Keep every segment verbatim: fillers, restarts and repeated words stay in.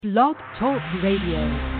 Blog Talk Radio.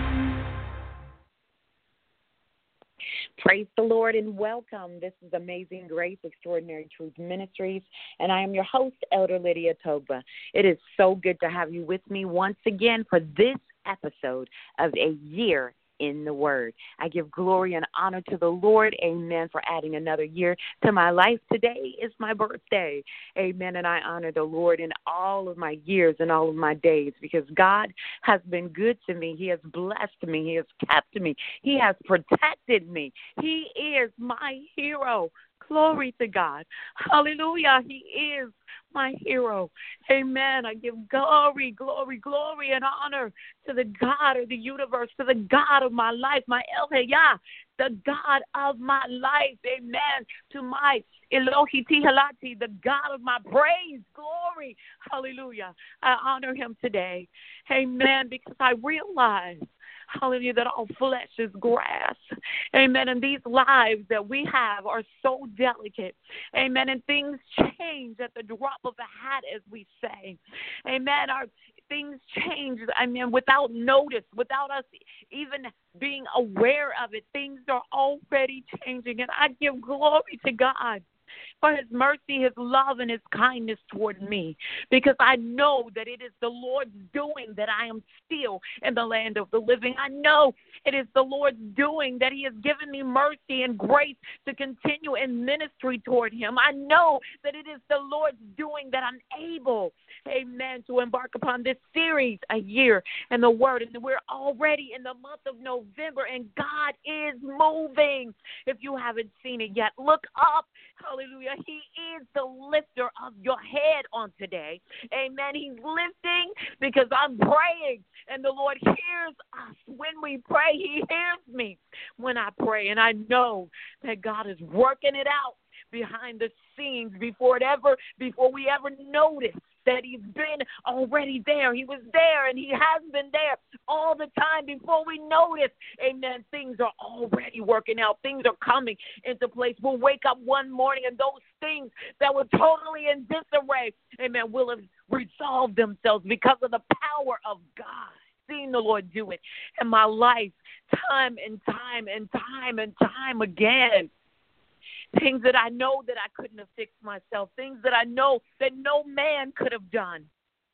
Praise the Lord and welcome. This is Amazing Grace, Extraordinary Truth Ministries, and I am your host, Elder Lydia Togba. It is so good to have you with me once again for this episode of A Year in the Word. I give glory and honor to the Lord, amen, for adding another year to my life. Today is my birthday, amen, and I honor the Lord in all of my years and all of my days because God has been good to me. He has blessed me. He has kept me. He has protected me. He is my hero. Glory to God. Hallelujah. He is my hero. Amen. I give glory, glory, glory, and honor to the God of the universe, to the God of my life, my El Hayah, the God of my life. Amen. To my Elohiti Halati, the God of my praise. Glory. Hallelujah. I honor him today. Amen. Because I realize, hallelujah, that all flesh is grass. Amen. And these lives that we have are so delicate. Amen. And things change at the drop of a hat, as we say. Amen. Our things change, I mean, without notice, without us even being aware of it. Things are already changing. And I give glory to God for his mercy, his love, and his kindness toward me, because I know that it is the Lord's doing that I am still in the land of the living. I know it is the Lord's doing that he has given me mercy and grace to continue in ministry toward him. I know that it is the Lord's doing that I'm able, amen, to embark upon this series, A Year in the Word. And we're already in the month of November, and God is moving. If you haven't seen it yet, look up. Hallelujah. He is the lifter of your head on today. Amen. He's lifting because I'm praying, and the Lord hears us when we pray. He hears me when I pray, and I know that God is working it out behind the scenes before it ever, before we ever notice that he's been already there. He was there, and he has been there all the time before we notice. Amen. Things are already working out. Things are coming into place. We'll wake up one morning, and those things that were totally in disarray, amen, will have resolved themselves because of the power of God. Seen the Lord do it in my life time and time and time and time again. Things that I know that I couldn't have fixed myself. Things that I know that no man could have done.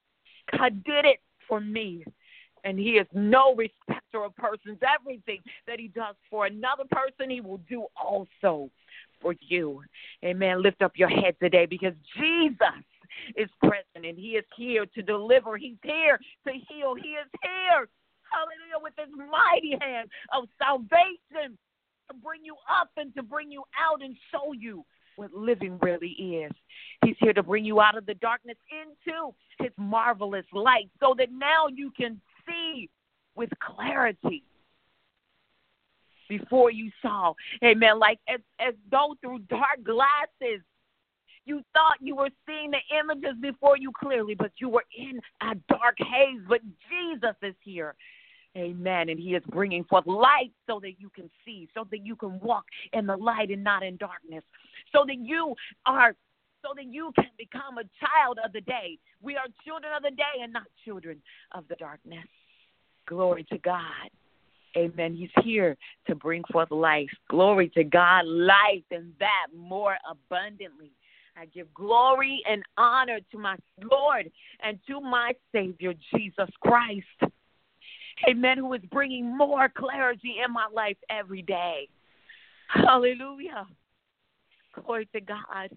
God did it for me. And he is no respecter of persons. Everything that he does for another person, he will do also for you. Amen. Lift up your head today because Jesus is present and he is here to deliver. He's here to heal. He is here, hallelujah, with his mighty hand of salvation, to bring you up and to bring you out and show you what living really is. He's here to bring you out of the darkness into his marvelous light so that now you can see with clarity before you saw. Amen. Like as, as though through dark glasses, you thought you were seeing the images before you clearly, but you were in a dark haze. But Jesus is here. Amen. And he is bringing forth light so that you can see, so that you can walk in the light and not in darkness, so that you are, so that you can become a child of the day. We are children of the day and not children of the darkness. Glory to God. Amen. He's here to bring forth life. Glory to God, life, and that more abundantly. I give glory and honor to my Lord and to my Savior, Jesus Christ. Amen, who is bringing more clarity in my life every day. Hallelujah. Glory to God.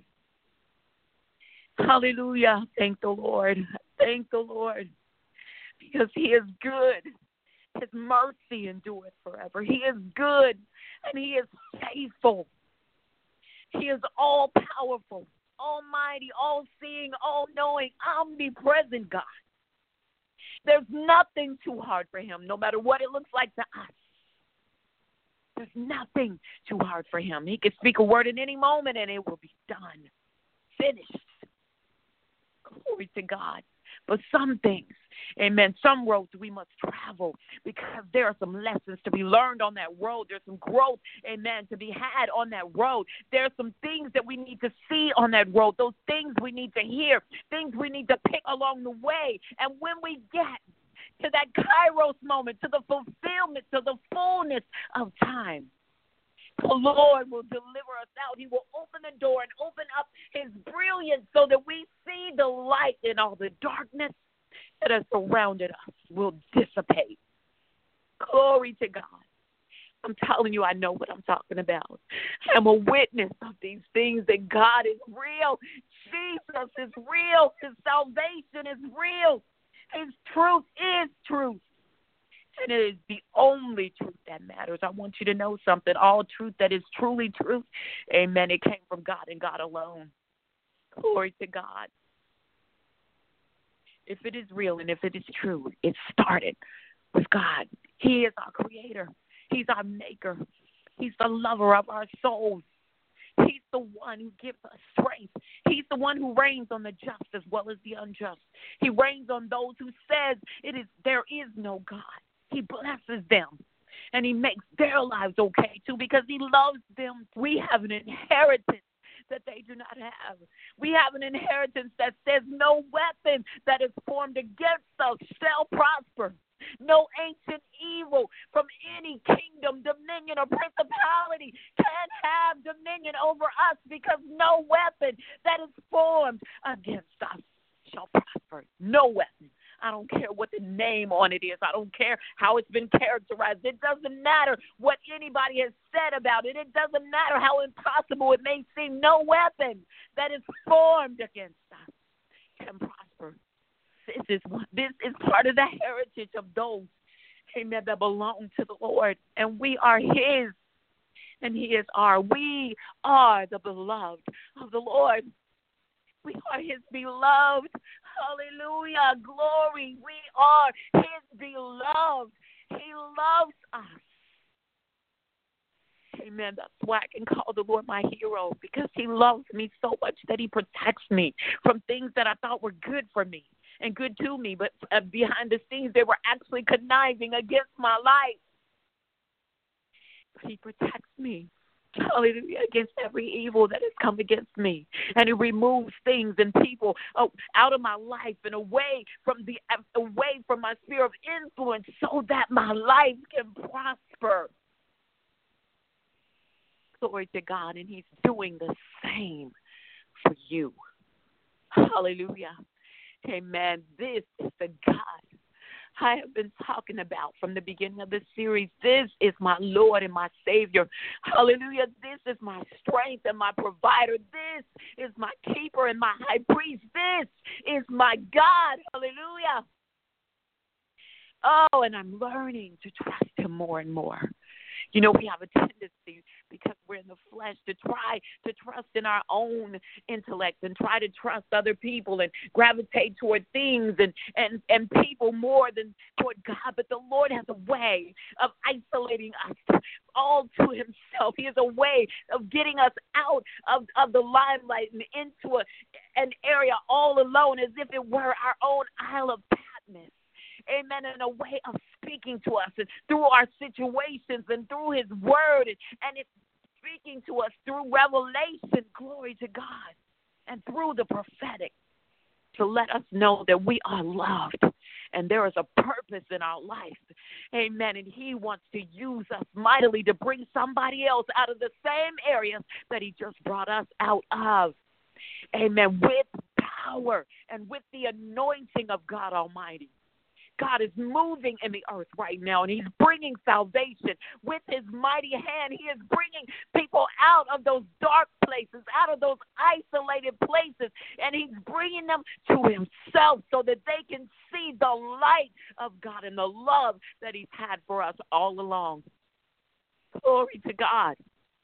Hallelujah. Thank the Lord. Thank the Lord. Because he is good. His mercy endureth forever. He is good and he is faithful. He is all powerful, almighty, all-seeing, all-knowing, omnipresent God. There's nothing too hard for him, no matter what it looks like to us. There's nothing too hard for him. He can speak a word at any moment and it will be done. Finished. Glory to God. But some things, amen, some roads we must travel because there are some lessons to be learned on that road. There's some growth, amen, to be had on that road. There are some things that we need to see on that road, those things we need to hear, things we need to pick along the way. And when we get to that kairos moment, to the fulfillment, to the fullness of time. The Lord will deliver us out. He will open the door and open up his brilliance so that we see the light, and all the darkness that has surrounded us will dissipate. Glory to God. I'm telling you, I know what I'm talking about. I'm a witness of these things, that God is real. Jesus is real. His salvation is real. His truth is truth. And it is the only truth that matters. I want you to know something. All truth that is truly truth, amen, it came from God and God alone. Glory to God. If it is real and if it is true, it started with God. He is our creator. He's our maker. He's the lover of our souls. He's the one who gives us strength. He's the one who reigns on the just as well as the unjust. He reigns on those who says it is there is no God. He blesses them, and he makes their lives okay, too, because he loves them. We have an inheritance that they do not have. We have an inheritance that says no weapon that is formed against us shall prosper. No ancient evil from any kingdom, dominion, or principality can have dominion over us, because no weapon that is formed against us shall prosper. No weapon. I don't care what the name on it is. I don't care how it's been characterized. It doesn't matter what anybody has said about it. It doesn't matter how impossible it may seem. No weapon that is formed against us can prosper. This is this is part of the heritage of those, amen, that belong to the Lord. And we are his, and he is our. We are the beloved of the Lord. We are his beloved. Hallelujah. Glory. We are his beloved. He loves us. Amen. That's why I can call the Lord my hero, because he loves me so much that he protects me from things that I thought were good for me and good to me, but uh, behind the scenes they were actually conniving against my life. But he protects me. Hallelujah, against every evil that has come against me. And he removes things and people oh, out of my life and away from the away from my sphere of influence, so that my life can prosper. Glory to God. And he's doing the same for you. Hallelujah. Amen. This is the God I have been talking about from the beginning of this series. This is my Lord and my Savior. Hallelujah. This is my strength and my provider. This is my keeper and my high priest. This is my God. Hallelujah. Oh, and I'm learning to trust him more and more. You know, we have a tendency, because we're in the flesh, to try to trust in our own intellect and try to trust other people and gravitate toward things and, and, and people more than toward God. But the Lord has a way of isolating us all to himself. He has a way of getting us out of, of the limelight and into a, an area all alone, as if it were our own Isle of Patmos. Amen, in a way of speaking to us and through our situations and through his word, and, and it's speaking to us through revelation, glory to God, and through the prophetic, to let us know that we are loved and there is a purpose in our life. Amen, and he wants to use us mightily to bring somebody else out of the same areas that he just brought us out of. Amen, with power and with the anointing of God Almighty. God is moving in the earth right now, and he's bringing salvation with his mighty hand. He is bringing people out of those dark places, out of those isolated places, and he's bringing them to himself so that they can see the light of God and the love that he's had for us all along. Glory to God.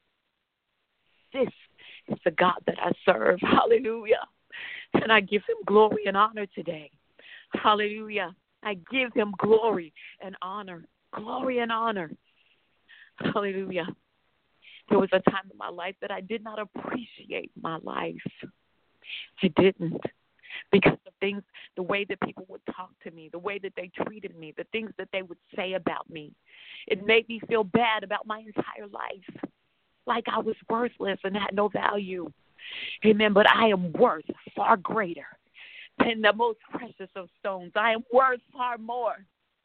This is the God that I serve. Hallelujah. And I give him glory and honor today. Hallelujah. I give him glory and honor. Glory and honor. Hallelujah. There was a time in my life that I did not appreciate my life. I didn't. Because of things, the way that people would talk to me, the way that they treated me, the things that they would say about me. It made me feel bad about my entire life. Like I was worthless and had no value. Amen. But I am worth far greater than the most precious of stones. I am worth far more.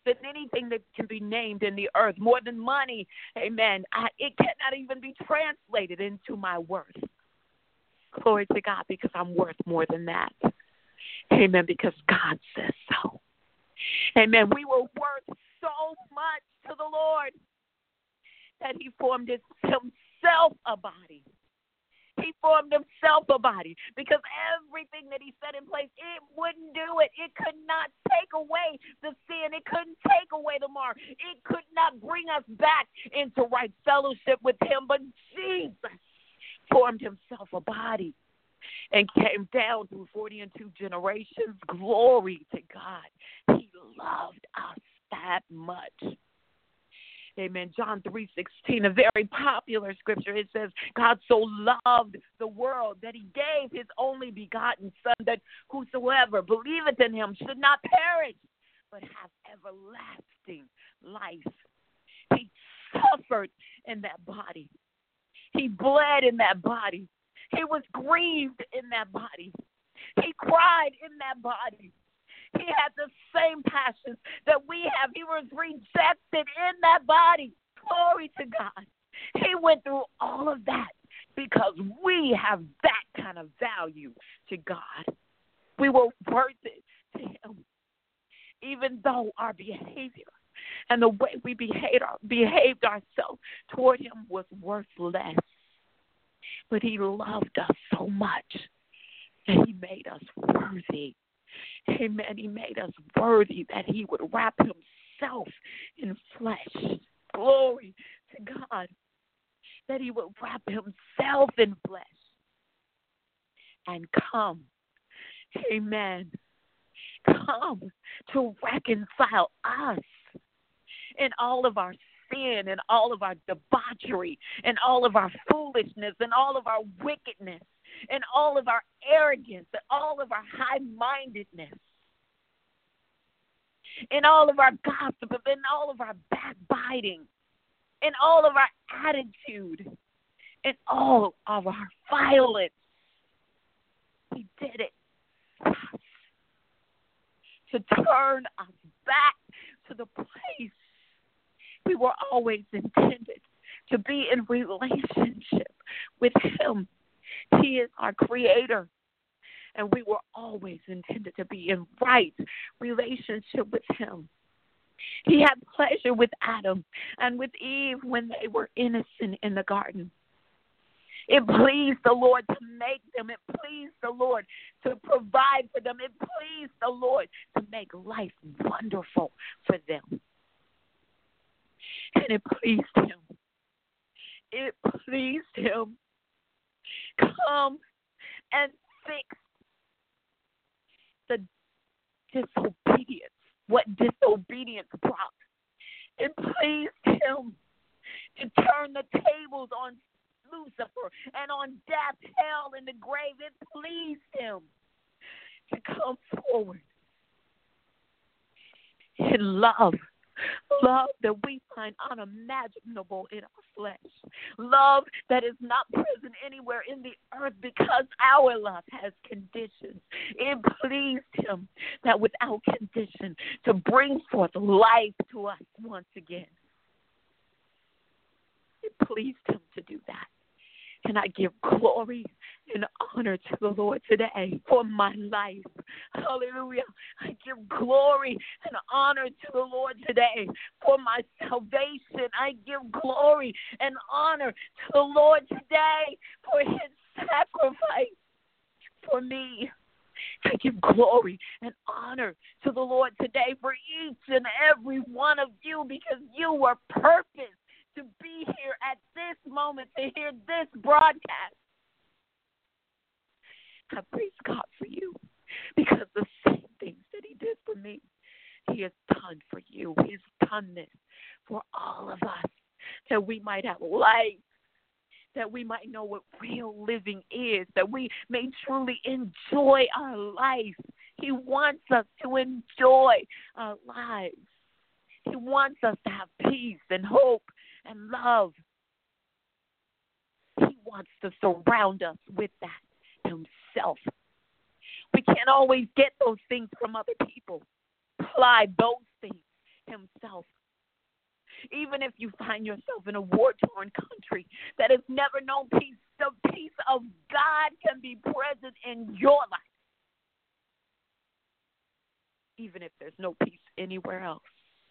than anything that can be named in the earth, more than money. Amen. I, it cannot even be translated into my worth. Glory to God, because I'm worth more than that. Amen, because God says so. Amen. We were worth so much to the Lord that he formed himself a body. He formed himself a body because everything that he set in place, it wouldn't do it. It could not take away the sin. It couldn't take away the mark. It could not bring us back into right fellowship with him. But Jesus formed himself a body and came down through forty and two generations. Glory to God. He loved us that much. Amen. John three sixteen, a very popular scripture. It says, God so loved the world that he gave his only begotten Son, that whosoever believeth in him should not perish, but have everlasting life. He suffered in that body. He bled in that body. He was grieved in that body. He cried in that body. He had the same passions that we have. He was rejected in that body. Glory to God. He went through all of that because we have that kind of value to God. We were worth it to him. Even though our behavior and the way we behaved, behaved ourselves toward him was worthless. But he loved us so much that he made us worthy. Amen. He made us worthy that he would wrap himself in flesh. Glory to God. That he would wrap himself in flesh and come. Amen. Come to reconcile us in all of our sin and all of our debauchery and all of our foolishness and all of our wickedness and all of our arrogance and all of our high-mindedness and all of our gossip and all of our backbiting and all of our attitude and all of our violence. He did it to turn us back to the place we were always intended to be in relationship with him. He is our creator, and we were always intended to be in right relationship with him. He had pleasure with Adam and with Eve when they were innocent in the garden. It pleased the Lord to make them. It pleased the Lord to provide for them. It pleased the Lord to make life wonderful for them. And it pleased him. It pleased him. Come and fix the disobedience, what disobedience brought. It pleased him to turn the tables on Lucifer and on death, hell, and the grave. It pleased him to come forward in love. Love that we find unimaginable in our flesh. Love that is not present anywhere in the earth because our love has conditions. It pleased him that without condition to bring forth life to us once again. It pleased him to do that. And I give glory and honor to the Lord today for my life. Hallelujah. I give glory and honor to the Lord today for my salvation. I give glory and honor to the Lord today for his sacrifice for me. I give glory and honor to the Lord today for each and every one of you because you were purposed to be here at this moment, to hear this broadcast. I praise God for you because the same things that he did for me, he has done for you. He's done this for all of us, that we might have life, that we might know what real living is, that we may truly enjoy our life. He wants us to enjoy our lives. He wants us to have peace and hope and love. He wants to surround us with that himself. We can't always get those things from other people. Apply those things himself. Even if you find yourself in a war-torn country that has never known peace, the peace of God can be present in your life. Even if there's no peace anywhere else.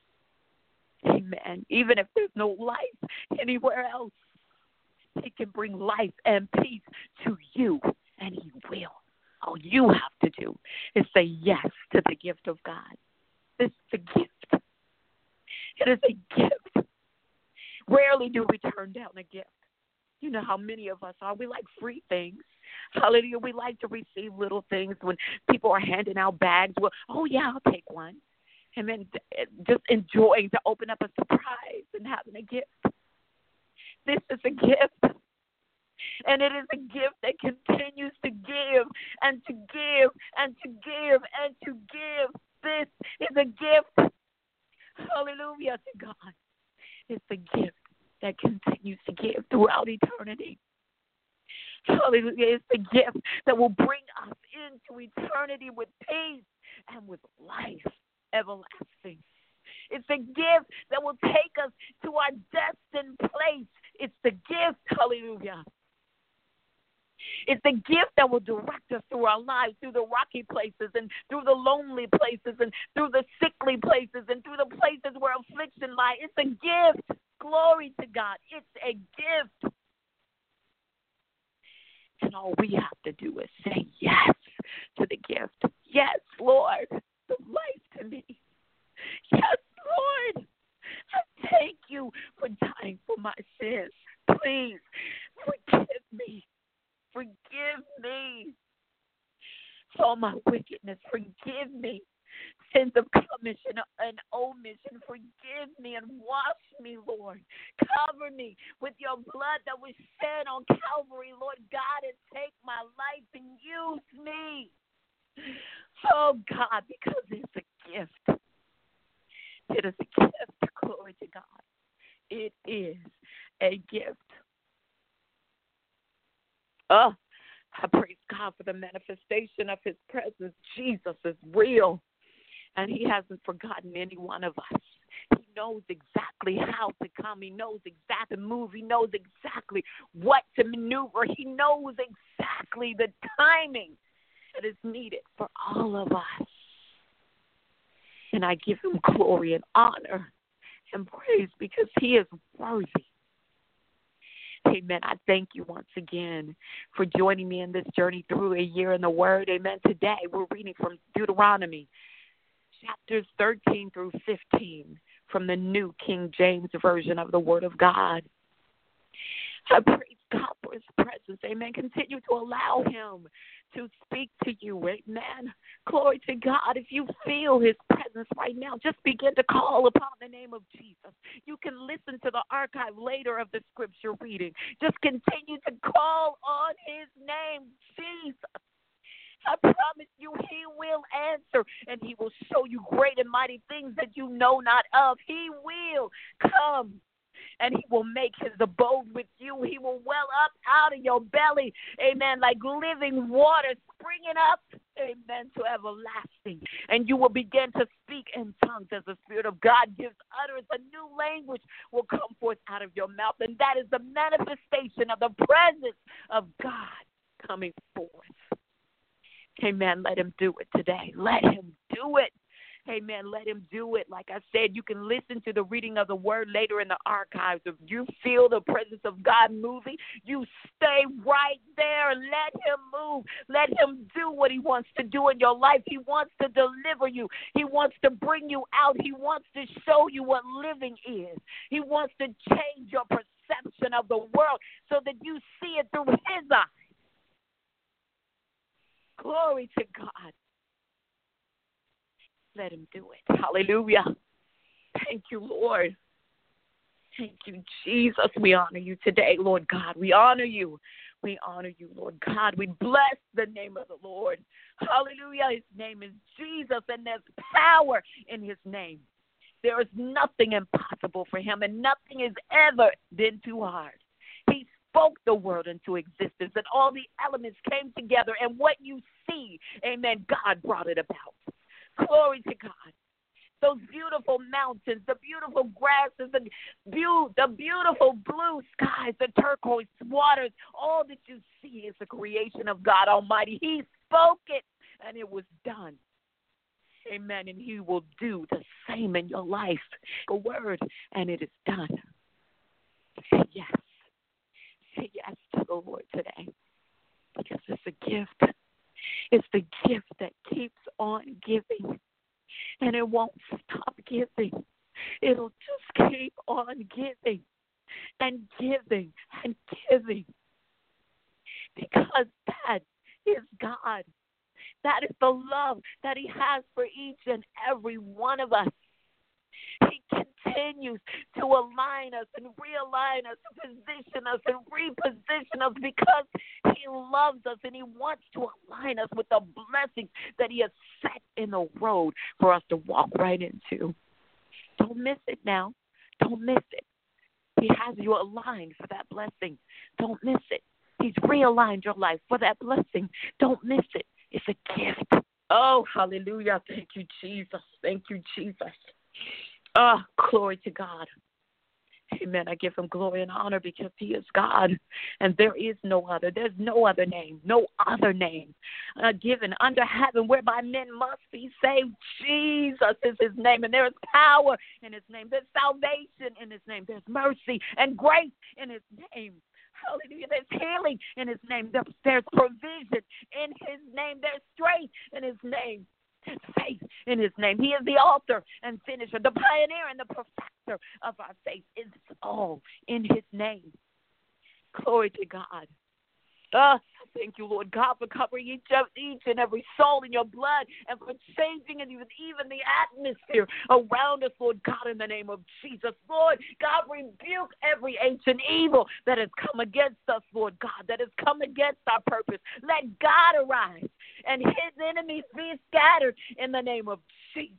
Amen. Even if there's no life anywhere else, he can bring life and peace to you, and he will. All you have to do is say yes to the gift of God. It's a gift. It is a gift. Rarely do we turn down a gift. You know how many of us are. We like free things. Hallelujah. We like to receive little things when people are handing out bags. Well, oh, yeah, I'll take one. And then just enjoying to open up a surprise and having a gift. This is a gift. And it is a gift that continues to give and to give and to give and to give. This is a gift. Hallelujah to God. It's a gift that continues to give throughout eternity. Hallelujah. It's a gift that will bring us into eternity with peace and with life everlasting. It's a gift that will take us to our destined place. It's the gift, hallelujah. It's a gift that will direct us through our lives, through the rocky places and through the lonely places and through the sickly places and through the places where affliction lies. It's a gift. Glory to God. It's a gift. And all we have to do is say yes to the gift. Yes, Lord, the life to me. Yes, Lord, I thank you for dying for my sins. Please forgive me. Forgive me for all my wickedness. Forgive me. Sins of commission and omission. Forgive me and wash me, Lord. Cover me with your blood that was shed on Calvary, Lord God, and take my life and use me. Oh, God, because it's a gift. It is a gift. Glory to God. It is a gift. Oh, I praise God for the manifestation of his presence. Jesus is real, and he hasn't forgotten any one of us. He knows exactly how to come. He knows exactly to move. He knows exactly what to maneuver. He knows exactly the timing that is needed for all of us. And I give him glory and honor and praise because he is worthy. Amen. I thank you once again for joining me in this journey through a year in the Word. Amen. Today we're reading from Deuteronomy, chapters thirteen through fifteen, from the New King James Version of the Word of God. I praise God for his presence. Amen. Continue to allow him to speak to you. Amen. Glory to God. If you feel his presence right now, just begin to call upon the name of Jesus. You can listen to the archive later of the scripture reading. Just continue to call on his name, Jesus. I promise you he will answer, and he will show you great and mighty things that you know not of. He will come, and he will make his abode with you. He will well up out of your belly, amen, like living water springing up, amen, to everlasting. And you will begin to speak in tongues as the Spirit of God gives utterance. A new language will come forth out of your mouth, and that is the manifestation of the presence of God coming forth. Amen. Let him do it today. Let him do it. Amen. Let him do it. Like I said, you can listen to the reading of the word later in the archives. If you feel the presence of God moving, you stay right there and let him move. Let him do what he wants to do in your life. He wants to deliver you. He wants to bring you out. He wants to show you what living is. He wants to change your perception of the world so that you see it through his eyes. Glory to God. Let him do it. Hallelujah. Thank you, Lord. Thank you, Jesus. We honor you today, Lord God. We honor you. We honor you, Lord God. We bless the name of the Lord. Hallelujah. His name is Jesus, and there's power in his name. There is nothing impossible for him, and nothing has ever been too hard. He spoke the world into existence, and all the elements came together, and what you see, amen, God brought it about. Glory to God. those beautiful mountains, the beautiful grasses, the, beau- the beautiful blue skies, the turquoise waters. All that you see is the creation of God Almighty. He spoke it, and it was done. Amen. And He will do the same in your life. A word, and it is done. Say yes. Say yes to the Lord today, because it's a gift. It's the gift that keeps on giving, and it won't stop giving. It'll just keep on giving and giving and giving, because that is God. That is the love that He has for each and every one of us. He continues to align us and realign us, position us and reposition us, because He loves us and He wants to align us with the blessings that He has set in the road for us to walk right into. Don't miss it now. Don't miss it. He has you aligned for that blessing. Don't miss it. He's realigned your life for that blessing. Don't miss it. It's a gift. Oh, hallelujah. Thank you, Jesus. Thank you, Jesus. Oh, glory to God. Amen. I give Him glory and honor, because He is God, and there is no other. There's no other name, no other name uh, given under heaven whereby men must be saved. Jesus is His name, and there is power in His name. There's salvation in His name. There's mercy and grace in His name. Hallelujah. There's healing in His name. There's, there's provision in His name. There's strength in His name. There's faith in His name. He is the author and finisher, the pioneer and the perfecter of our faith. It's all in His name. Glory to God. Uh, thank you, Lord God, for covering each, of, each and every soul in your blood, and for changing and even, even the atmosphere around us, Lord God, in the name of Jesus. Lord God, rebuke every ancient evil that has come against us, Lord God, that has come against our purpose. Let God arise and His enemies be scattered in the name of Jesus.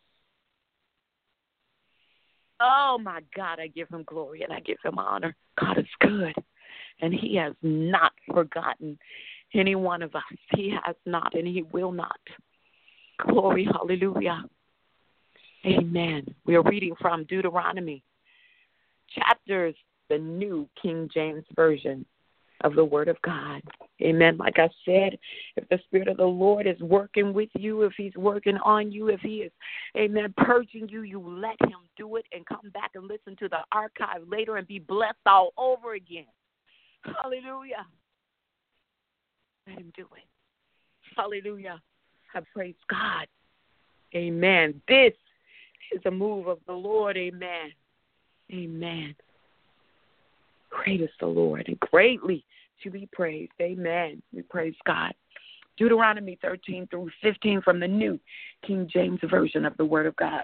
Oh, my God, I give Him glory and I give Him honor. God is good. And He has not forgotten any one of us. He has not, and He will not. Glory, hallelujah. Amen. We are reading from Deuteronomy, chapters, the New King James Version of the Word of God. Amen. Like I said, if the Spirit of the Lord is working with you, if He's working on you, if He is, amen, purging you, you let Him do it and come back and listen to the archive later and be blessed all over again. Hallelujah. Let Him do it. Hallelujah. I praise God. Amen. This is a move of the Lord. Amen. Amen. Great is the Lord, and greatly to be praised. Amen. We praise God. Deuteronomy thirteen through fifteen from the New King James Version of the Word of God.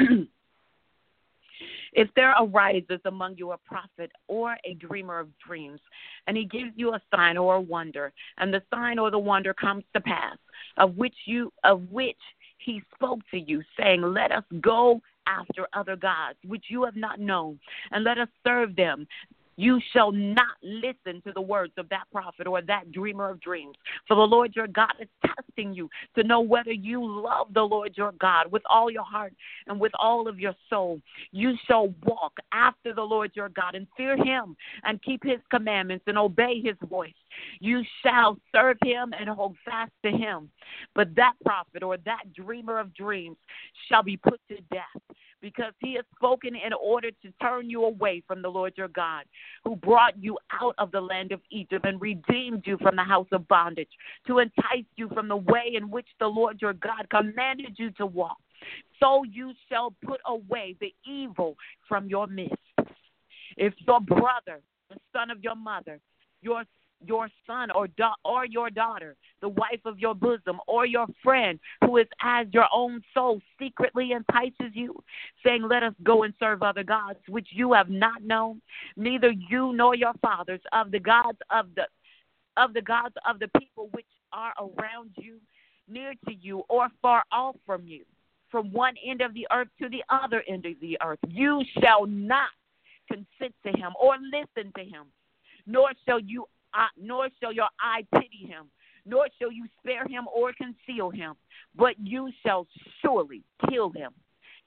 If there arises among you a prophet or a dreamer of dreams, and he gives you a sign or a wonder, and the sign or the wonder comes to pass, of which you of which he spoke to you, saying, let us go after other gods, which you have not known, and let us serve them, you shall not listen to the words of that prophet or that dreamer of dreams. For the Lord your God is testing you to know whether you love the Lord your God with all your heart and with all of your soul. You shall walk after the Lord your God and fear Him and keep His commandments and obey His voice. You shall serve Him and hold fast to Him. But that prophet or that dreamer of dreams shall be put to death, because he has spoken in order to turn you away from the Lord your God, who brought you out of the land of Egypt and redeemed you from the house of bondage, to entice you from the way in which the Lord your God commanded you to walk. So you shall put away the evil from your midst. If your brother, the son of your mother, your your son or da- or your daughter, the wife of your bosom, or your friend who is as your own soul secretly entices you, saying, let us go and serve other gods, which you have not known, neither you nor your fathers, of the gods of the of the gods of the people which are around you, near to you or far off from you, from one end of the earth to the other end of the earth, you shall not consent to him or listen to him, nor shall you Uh, nor shall your eye pity him, nor shall you spare him or conceal him, but you shall surely kill him.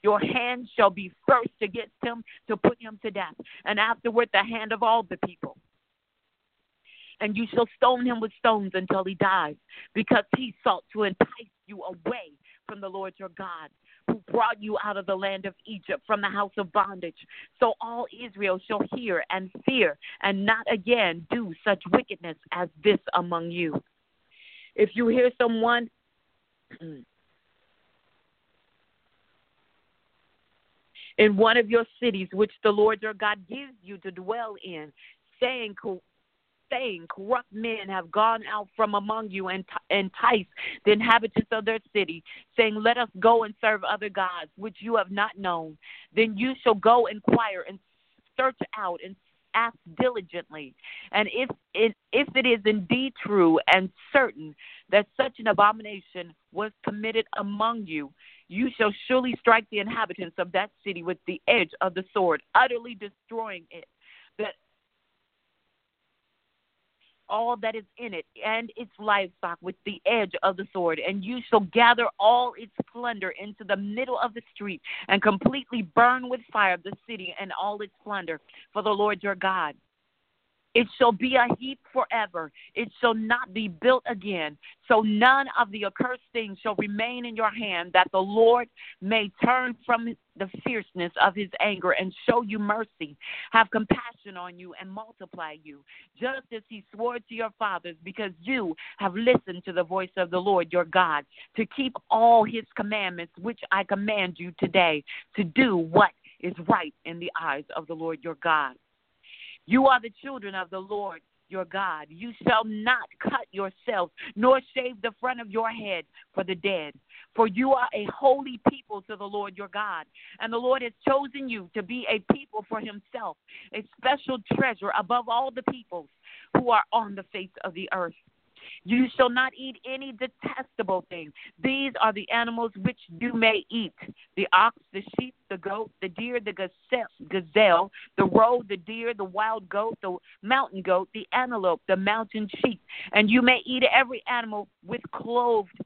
Your hand shall be first against him to put him to death, and afterward the hand of all the people. And you shall stone him with stones until he dies, because he sought to entice you away from the Lord your God, who brought you out of the land of Egypt from the house of bondage. So all Israel shall hear and fear, and not again do such wickedness as this among you. If you hear someone in one of your cities, which the Lord your God gives you to dwell in, saying, saying, corrupt men have gone out from among you and entice the inhabitants of their city, saying, let us go and serve other gods, which you have not known. Then you shall go inquire and search out and ask diligently. And if it, if it is indeed true and certain that such an abomination was committed among you, you shall surely strike the inhabitants of that city with the edge of the sword, utterly destroying it, that all that is in it, and its livestock with the edge of the sword. And you shall gather all its plunder into the middle of the street, and completely burn with fire the city and all its plunder for the Lord your God. It shall be a heap forever. It shall not be built again. So none of the accursed things shall remain in your hand, that the Lord may turn from the fierceness of his anger and show you mercy, have compassion on you, and multiply you, just as he swore to your fathers, because you have listened to the voice of the Lord your God, to keep all his commandments, which I command you today, to do what is right in the eyes of the Lord your God. You are the children of the Lord your God. You shall not cut yourself, nor shave the front of your head for the dead. For you are a holy people to the Lord your God. And the Lord has chosen you to be a people for himself, a special treasure above all the peoples who are on the face of the earth. You shall not eat any detestable thing. These are the animals which you may eat: the ox, the sheep, the goat, the deer, the gazelle, the roe, the deer, the wild goat, the mountain goat, the antelope, the mountain sheep. And you may eat every animal with clothed,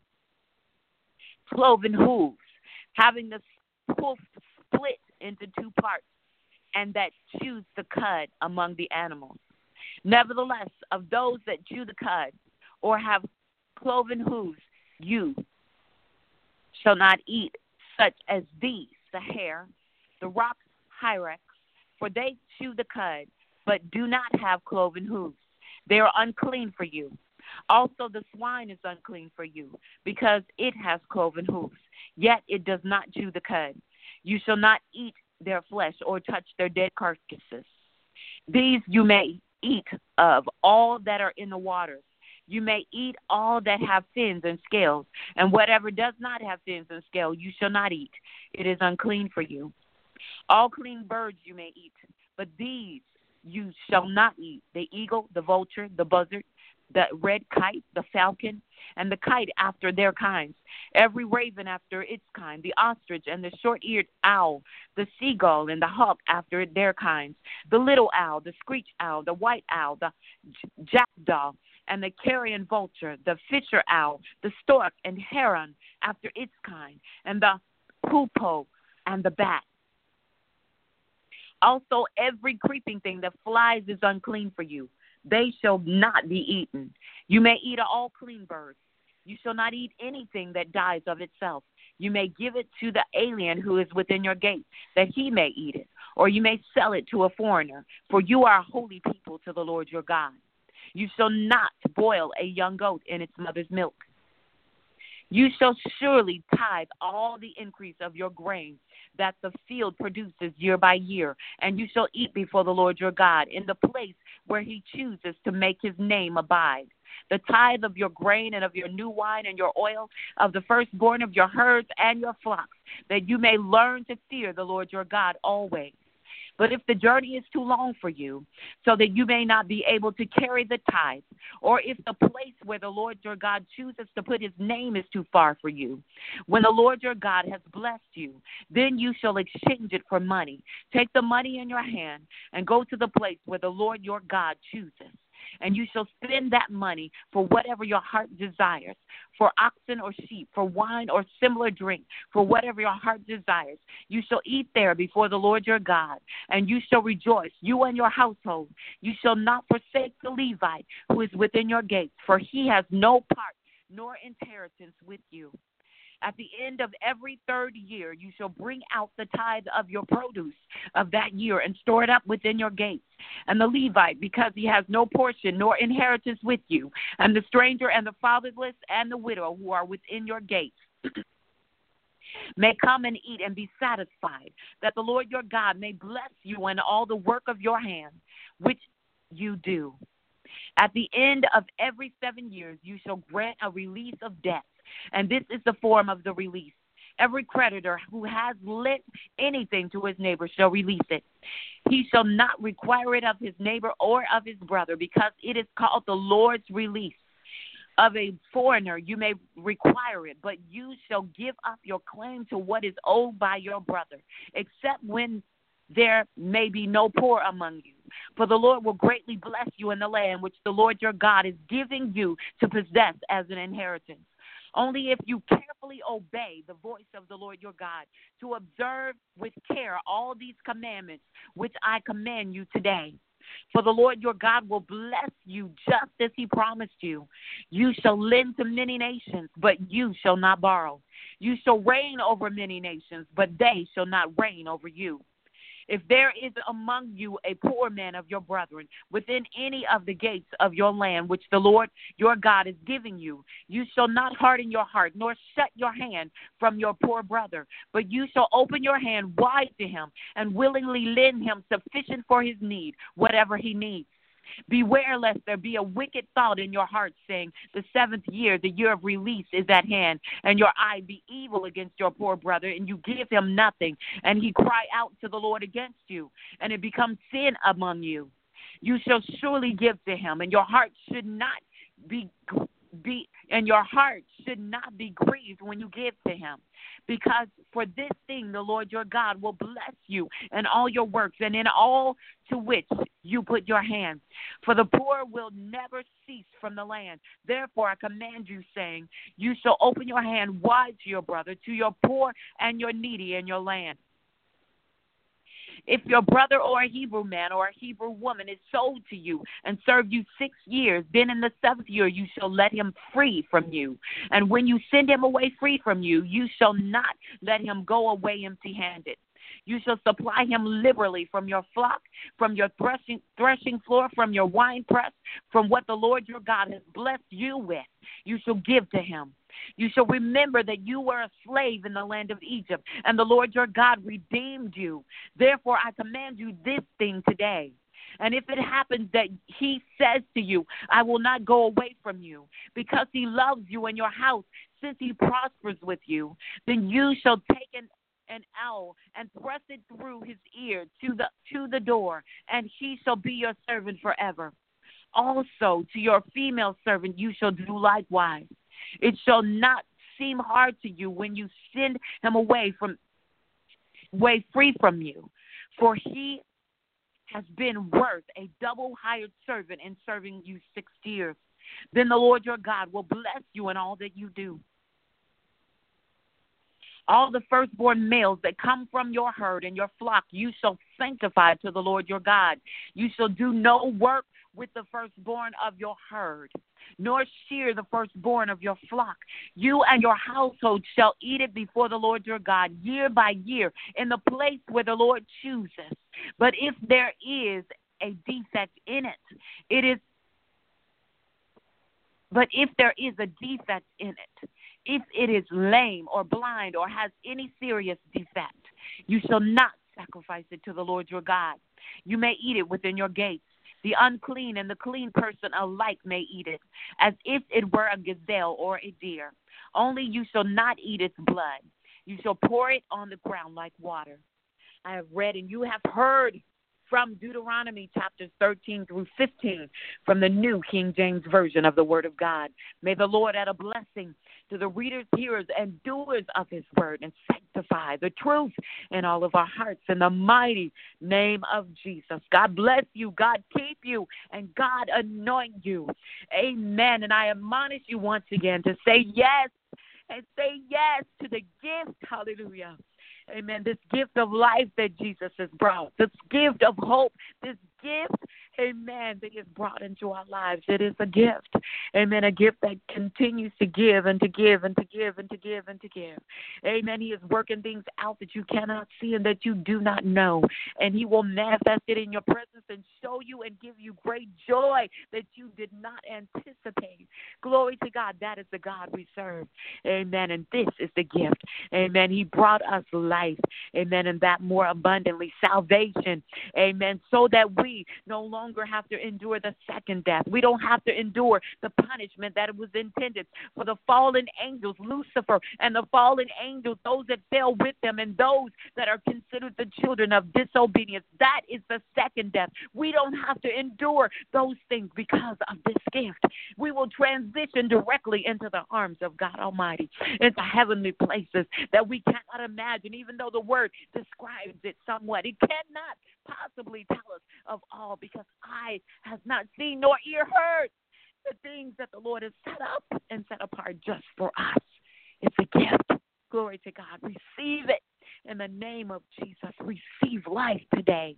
cloven hooves, having the hoof split into two parts, and that chews the cud among the animals. Nevertheless, of those that chew the cud, or have cloven hooves, you shall not eat such as these: the hare, the rock hyrax, for they chew the cud, but do not have cloven hooves. They are unclean for you. Also the swine is unclean for you, because it has cloven hooves, yet it does not chew the cud. You shall not eat their flesh or touch their dead carcasses. These you may eat of all that are in the waters. You may eat all that have fins and scales, and whatever does not have fins and scales you shall not eat. It is unclean for you. All clean birds you may eat, but these you shall not eat: the eagle, the vulture, the buzzard, the red kite, the falcon, and the kite after their kinds, every raven after its kind, the ostrich and the short-eared owl, the seagull and the hawk after their kinds, the little owl, the screech owl, the white owl, the jackdaw, and the carrion vulture, the fisher owl, the stork and heron after its kind, and the hoopoe and the bat. Also every creeping thing that flies is unclean for you. They shall not be eaten. You may eat all clean birds. You shall not eat anything that dies of itself. You may give it to the alien who is within your gate, that he may eat it, or you may sell it to a foreigner, for you are a holy people to the Lord your God. You shall not boil a young goat in its mother's milk. You shall surely tithe all the increase of your grain that the field produces year by year, and you shall eat before the Lord your God in the place where he chooses to make his name abide. The tithe of your grain and of your new wine and your oil, of the firstborn of your herds and your flocks, that you may learn to fear the Lord your God always. But if the journey is too long for you, so that you may not be able to carry the tithe, or if the place where the Lord your God chooses to put his name is too far for you, when the Lord your God has blessed you, then you shall exchange it for money. Take the money in your hand and go to the place where the Lord your God chooses. and you shall spend that money for whatever your heart desires, for oxen or sheep, for wine or similar drink, for whatever your heart desires. You shall eat there before the Lord your God, and you shall rejoice, you and your household. You shall not forsake the Levite who is within your gates, for he has no part nor inheritance with you. At the end of every third year, you shall bring out the tithe of your produce of that year and store it up within your gates. And the Levite, because he has no portion nor inheritance with you, and the stranger and the fatherless and the widow who are within your gates, may come and eat and be satisfied, that the Lord your God may bless you in all the work of your hand, which you do. At the end of every seven years, you shall grant a release of debt. And this is the form of the release. Every creditor who has lent anything to his neighbor shall release it. He shall not require it of his neighbor or of his brother, because it is called the Lord's release. Of a foreigner you may require it, but you shall give up your claim to what is owed by your brother, except when there may be no poor among you. For the Lord will greatly bless you in the land which the Lord your God is giving you to possess as an inheritance. Only if you carefully obey the voice of the Lord your God, to observe with care all these commandments which I command you today. For the Lord your God will bless you just as he promised you. You shall lend to many nations, but you shall not borrow. You shall reign over many nations, but they shall not reign over you. If there is among you a poor man of your brethren within any of the gates of your land, which the Lord your God is giving you, you shall not harden your heart, nor shut your hand from your poor brother, but you shall open your hand wide to him and willingly lend him sufficient for his need, whatever he needs. Beware lest there be a wicked thought in your heart, saying, the seventh year, the year of release, is at hand, and your eye be evil against your poor brother, and you give him nothing, and he cry out to the Lord against you, and it becomes sin among you. You shall surely give to him, and your heart should not be be and your heart should not be grieved when you give to him, because for this thing the Lord your God will bless you in all your works and in all to which you put your hands. For the poor will never cease from the land. Therefore I command you, saying, you shall open your hand wide to your brother, to your poor and your needy in your land. If your brother or a Hebrew man or a Hebrew woman is sold to you and served you six years, then in the seventh year you shall let him free from you. And when you send him away free from you, you shall not let him go away empty-handed. You shall supply him liberally from your flock, from your threshing, threshing floor, from your winepress, from what the Lord your God has blessed you with. You shall give to him. You shall remember that you were a slave in the land of Egypt, and the Lord your God redeemed you. Therefore, I command you this thing today. And if it happens that he says to you, I will not go away from you, because he loves you and your house, since he prospers with you, then you shall take an an awl and thrust it through his ear to the to the door, and he shall be your servant forever. Also, to your female servant you shall do likewise. It shall not seem hard to you when you send him away from way free from you, for he has been worth a double hired servant in serving you six years. Then the Lord your God will bless you in all that you do. All the firstborn males that come from your herd and your flock you shall sanctify to the Lord your God. You shall do no work with the firstborn of your herd, nor shear the firstborn of your flock. You and your household shall eat it before the Lord your God year by year in the place where the Lord chooses. But if there is a defect in it, it is but if there is a defect in it, if it is lame or blind or has any serious defect, you shall not sacrifice it to the Lord your God. You may eat it within your gates. The unclean and the clean person alike may eat it, as if it were a gazelle or a deer. Only you shall not eat its blood. You shall pour it on the ground like water. I have read and you have heard from Deuteronomy chapters thirteen through fifteen from the New King James Version of the Word of God. May the Lord add a blessing to the readers, hearers, and doers of his word, and sanctify the truth in all of our hearts in the mighty name of Jesus. God bless you, God keep you, and God anoint you. Amen. And I admonish you once again to say yes, and say yes to the gift. Hallelujah. Amen. This gift of life that Jesus has brought, this gift of hope, this gift, amen, that is brought into our lives. It is a gift. Amen. A gift that continues to give and to give and to give and to give and to give. Amen. He is working things out that you cannot see and that you do not know. And he will manifest it in your presence and show you and give you great joy that you did not anticipate. Glory to God. That is the God we serve. Amen. And this is the gift. Amen. He brought us life. Amen. And that more abundantly. Salvation. Amen. So that we no longer have to endure the second death. We don't have to endure the punishment that was intended for the fallen angels, Lucifer and the fallen angels, those that fell with them and those that are considered the children of disobedience. That is the second death. We don't have to endure those things because of this gift. We will transition directly into the arms of God Almighty, into heavenly places that we cannot imagine, even though the word describes it somewhat. It cannot possibly tell us of all, because eye has not seen nor ear heard the things that the Lord has set up and set apart just for us. It's a gift. Glory to God. Receive it in the name of Jesus. Receive life today.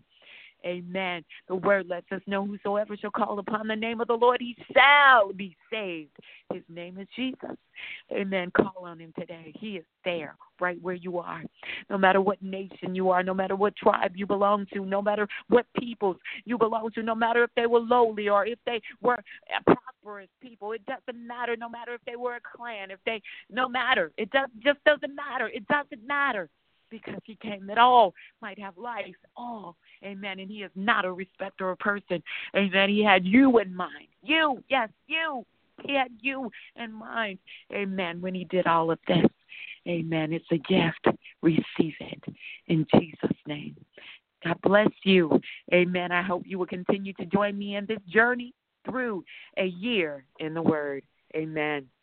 Amen. The word lets us know whosoever shall call upon the name of the Lord, he shall be saved. His name is Jesus. Amen. Call on him today. He is there right where you are. No matter what nation you are, no matter what tribe you belong to, no matter what peoples you belong to, no matter if they were lowly or if they were prosperous people. It doesn't matter. No matter if they were a clan, if they, no matter. It does, just doesn't matter. It doesn't matter. Because he came that all might have life, all, amen, and he is not a respecter of person, amen. He had you in mind, you, yes, you, he had you in mind, amen, when he did all of this, amen. It's a gift. Receive it in Jesus' name. God bless you, amen. I hope you will continue to join me in this journey through a year in the Word, amen.